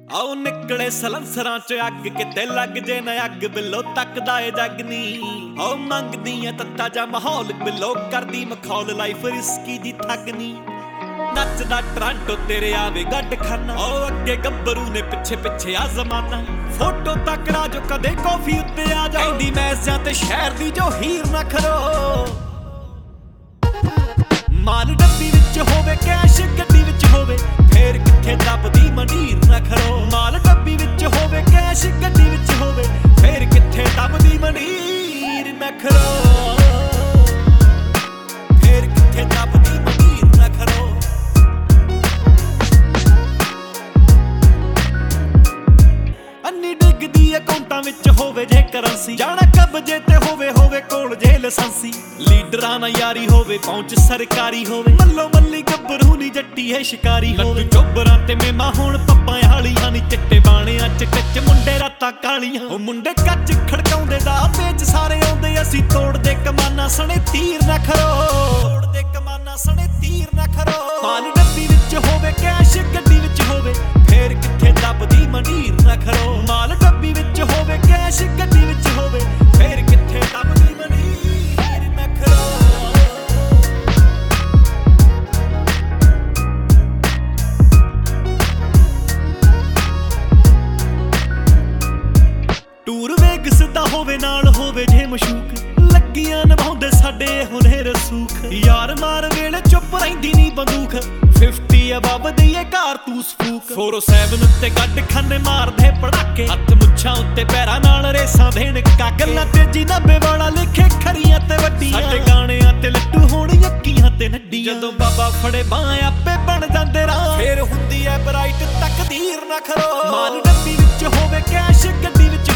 ਆਓ ਨਿਕਲੇ ਸਲੰਸਰਾਂ ਚ ਅੱਗ ਕਿਤੇ ਲੱਗ ਜੇ ਨਾ ਅੱਗ ਬਿੱਲੋ ਤੱਕਦਾ ਏ ਜੱਗ ਨੀ। ਆਓ ਮੰਗਦੀਆਂ ਤੱਤਾ ਜਾ ਮਾਹੌਲ ਬਿੱਲੋ ਕਰਦੀ ਮਖੌਲ ਲਾਈਫ ਰਿਸਕੀ ਦੀ ਠੱਗ ਨੀ। ਨੱਚਦਾ ਟਰਾਂਟੋ ਤੇਰੇ ਆਵੇ ਗੱਡ ਖਾਨਾ ਆਓ ਅੱਗੇ ਗੱਭਰੂ ਨੇ ਪਿੱਛੇ ਪਿੱਛੇ ਆ ਜ਼ਮਾਨਾ। ਫੋਟੋ ਤੱਕੜਾ ਜੋ ਕਦੇ ਕਾਫੀ ਉੱਤੇ ਆ ਜਾਂਦੀ ਮੈਸਿਆਂ ਤੇ ਸ਼ਹਿਰ ਦੀ ਜੋ ਹੀਰ ਨਾ ਖਰੋ। ਮਾਲ ਡੱਬੀ ਵਿੱਚ ਹੋਵੇ ਕੈਸ਼ ਗੱਡੀ ਵਿੱਚ ਹੋਵੇ ਫੇਰ ਕਿੱਥੇ ਦੱਬਦੀ ਮੰਡੀਰ ਨਾ ਖਰੋ। ਮਾਲ ਡੱਬੀ ਵਿੱਚ ਹੋਵੇ ਕੈਸ਼ ਗੱਡੀ ਵਿੱਚ ਹੋਵੇ ਫੇਰ ਕਿੱਥੇ ਦੱਬਦੀ ਮੰਡੀਰ ਨਾ ਖਰੋ। ਫੇਰ ਕਿੱਥੇ ਦੱਬਦੀ ਮੰਡੀਰ ਨਾ ਖਰੋ। ਅੰਨੀ ਡਿੱਗਦੀ ਅਕਾਊਂਟਾਂ ਵਿੱਚ ਹੋਵੇ ਜੇ ਕਰੰਸੀ ਜਾਣਾ ਕਬਜੇ ਤੇ ਹੋਵੇ ਕੋਲ ਜੇ ਲਾਇਸੈਂਸੀ। ਲੀਡਰਾਂ ਨਾਲ ਯਾਰੀ ਹੋਵੇ ਪਹੁੰਚ ਸਰਕਾਰੀ ਹੋਵੇ ਮੱਲੋ ਮੱਲੀ ਗੱਭਰੂ ਨੀ ਜੱਟੀ ਹੈ ਸ਼ਿਕਾਰੀ ਹੋਵੇ। ਚੋਬਰਾਂ ਤੇ ਮੇਮਾ ਹੁਣ ਪੱਪਾਂ ਵਾਲੀਆਂ ਨੀ ਚਿੱਟੇ ਬਾਣਿਆਂ ਚ ਕੱਚ ਮੁੰਡੇ ਰਾਤਾਂ ਕਾਲੀਆਂ। ਉਹ ਮੁੰਡੇ ਕੱਚ ਖੜਕਾਉਂਦੇ ਦਾ ਵੇਚ ਸਾਰੇ ਆਉਂਦੇ ਅਸੀਂ ਤੋੜਦੇ ਕਮਾਨਾ ਸਣੇ ਤੀਰ ਨਾ ਖਰੋ। ਤੋੜਦੇ ਕਮਾਨਾ ਸਣੇ ਤੀਰ ਨਾ ਖਰੋ। ਮਾਲ ਡੱਬੀ ਵਿੱਚ ਹੋਵੇ ਕੈਸ਼ ਗੱਡੀ ਵਿੱਚ ਹੋਵੇ ਫੇਰ ਕਿੱਥੇ ਦੱਬਦੀ ਮੰਡੀਰ ਨਾ ਖਰੋ। ਮਾਲ ਡੱਬੀ ਵਿੱਚ ਹੋਵੇ ਕੈਸ਼ ਗੱਡੀ ਵਿੱਚ ਹੋਵੇ ਫੇਰ ਕਿੱਥੇ ਦੱਬਦੀ ਮੰਡੀਰ ਨਾ ਖਰੋ। ਟੂਰ ਵੇਗਸ ਦਾ ਹੋਵੇ ਨਾਲ ਹੋਵੇ ਜੇ ਮਸ਼ੂਕ ਲੱਗੀਆਂ ਨਿਭਾਉਂਦੇ ਸਾਡੇ ਹੁਨੇ ਰਸੂਖ। ਯਾਰ ਮਾਰ ਵੇਲੇ ਚੁੱਪ ਰਹਿੰਦੀ ਨੀ ਬੰਦੂਕ 50 ਅਬਵ ਦਈਏ ਕਾਰਤੂਸ ਫੂਕ। 407 ਉੱਤੇ ਗੱਡ ਖਾਨੇ ਮਾਰਦੇ ਪੜਾਕੇ ਹੱਥ ਮੁੱਛਾਂ ਉੱਤੇ ਪੈਰਾਂ ਨਾਲ ਰੇਸਾਂ ਦੇਣ ਗੱਲਾਂ ਤੇਜੀ 90 ਵਾਲਾ ਲਿਖੇ ਖਰੀਆਂ ਤੇ ਵੱਡੀਆਂ। ਸਾਡੇ ਗਾਣਿਆਂ ਤੇ ਲੱਟੂ ਹੋਣ ਯੱਕੀਆਂ ਤੇ ਨੱਡੀਆਂ। ਜਦੋਂ ਬਾਬਾ ਫੜੇ ਬਾਹ ਆਪੇ ਬਣ ਜਾਂਦੇ ਰਾਹ ਫੇਰ ਹੁੰਦੀ ਐ ਬਰਾਈਟ ਤਕਦੀਰ ਨਾ ਖਰੋ। ਮਾਲ ਡੱਬੀ ਵਿੱਚ ਹੋਵੇ ਕੈਸ਼ ਗੱਡੀ ਵਿੱਚ